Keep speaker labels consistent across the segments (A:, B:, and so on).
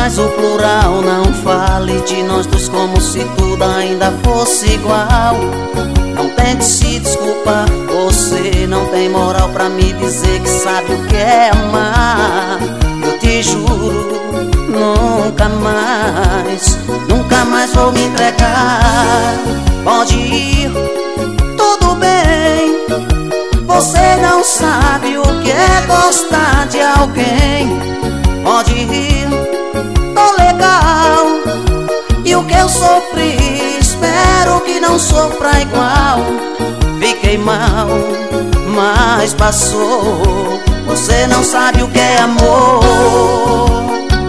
A: mais o plural. Não fale de nós dois como se tudo ainda fosse igual. Não tente se desculpar, você não tem moral pra me dizer que sabe o que é amar. Eu te juro, nunca mais vou me entregar. Pode ir, tudo bem. Você não sabe o que é gostar de alguém. Pode ir, tô legal. E o que eu sofri, espero que não sofra igual. Fiquei mal, mas passou. Você não sabe o que é amor.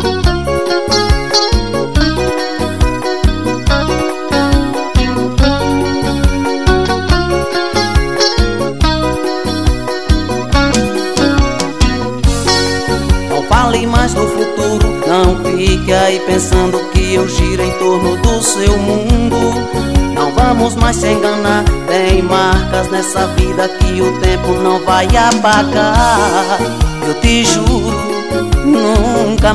A: Fale mais do futuro, não fique aí pensando que eu giro em torno do seu mundo. Não vamos mais se enganar, tem marcas nessa vida que o tempo não vai apagar. Eu te juro, nunca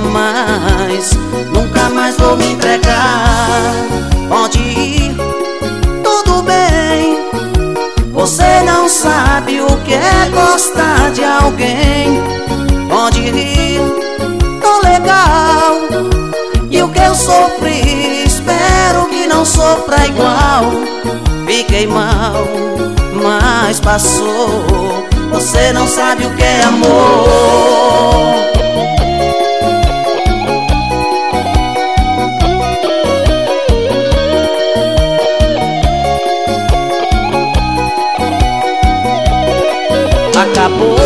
A: mais vou me entregar. Pode ir, tudo bem. Você não sabe o que é gostar de alguém. Pode ir, tô legal. E o que eu sofri, espero que não sofra igual. Fiquei mal, mas passou. Você não sabe o que é amor. Acabou.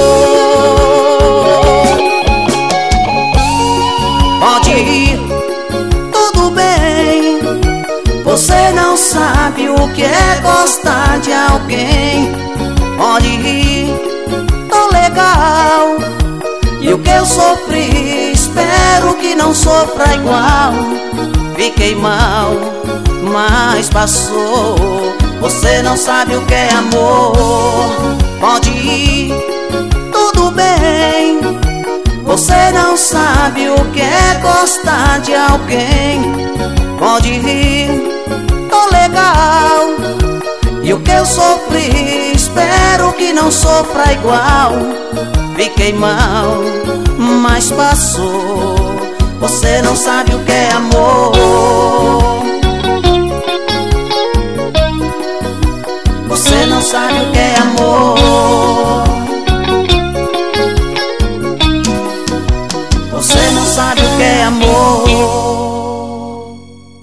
A: Pode ir, tudo bem. Você não sabe o que é gostar de alguém. Pode ir, tô legal. E o que eu sofri, espero que não sofra igual. Fiquei mal, mas passou. Você não sabe o que é amor. Pode ir, tudo bem. Você não sabe o que é gostar de alguém. Pode ir, tô legal. E o que eu sofri, espero que não sofra igual. Fiquei mal, mas passou. Você não sabe o que é amor. Você não sabe o que